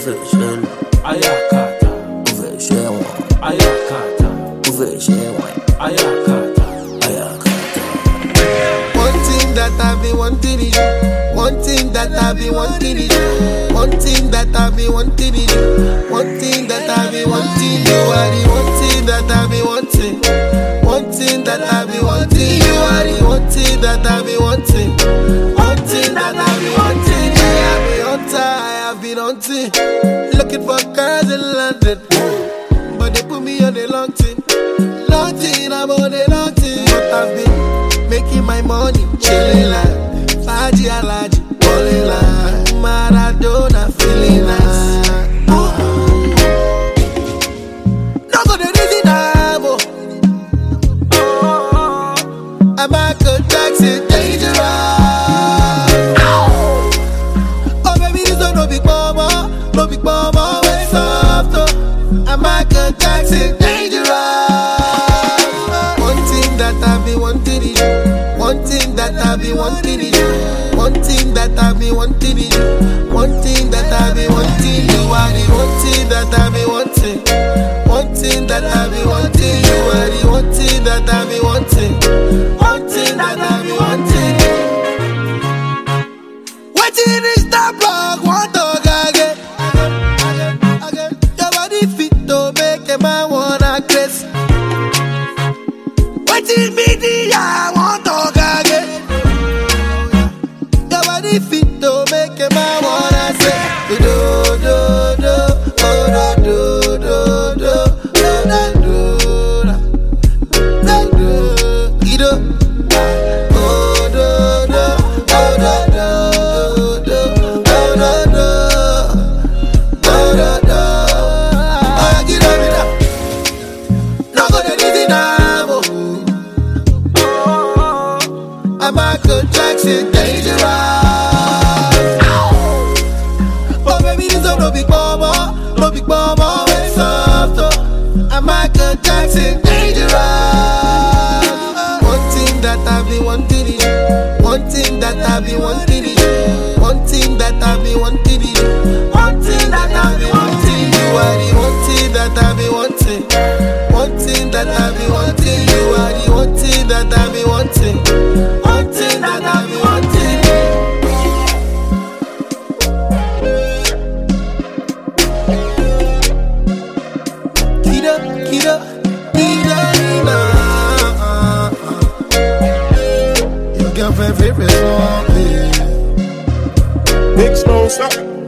Ufeshenu ayakata, ufeshewa ayakata, ufeshewa ayakata, ayakata. One thing that I've been wanting is you. One thing that I've been wanting is you. One thing that I've been wanting is you. One thing that I've been wanting. You are the one thing that I've been wanting. One thing that I've been wanting. You are the one thing that I've been wanting. One thing that I've been wanting. I have been hunting. Looking for girls in London, but they put me on the long thing. Long thing, I'm on the long thing. But I've been making my money, chilling like Faji Alaji, balling like Maradona, feeling nice. Not gonna reason I'm Michael Jackson, dangerous. Oh baby, this one no big mama, way soft. I'm Michael Jackson, dangerous. One thing that I've been wanting is you. One thing that I've been wanting is you. One thing that I've been wanting is you. One thing that I've been wanting. You are the one thing that I've been wanting. One thing that I've been wanting. You are the one thing that I've been wanting. One thing that I've been wanting. Waiting is the block, one dog again. Your body fit to make a man wanna grace. Waiting media, one dog again. Your body fit to make a man wanna say do do do, oh do do do, oh do do do. I'm Michael Jackson, dangerous. Oh baby, this one no big mama, way soft. I'm Michael Jackson, dangerous. One thing that I've been wanting is you. One thing that I've been wanting is you. One thing that I've been wanting is you. One thing that I've been wanting. You are the one thing that I've been wanting. One thing that I've been wanting. You are the one thing that I've been wanting. One thing that I've been wanting. Kida, your girlfriend favorite song. Big Snow, stop.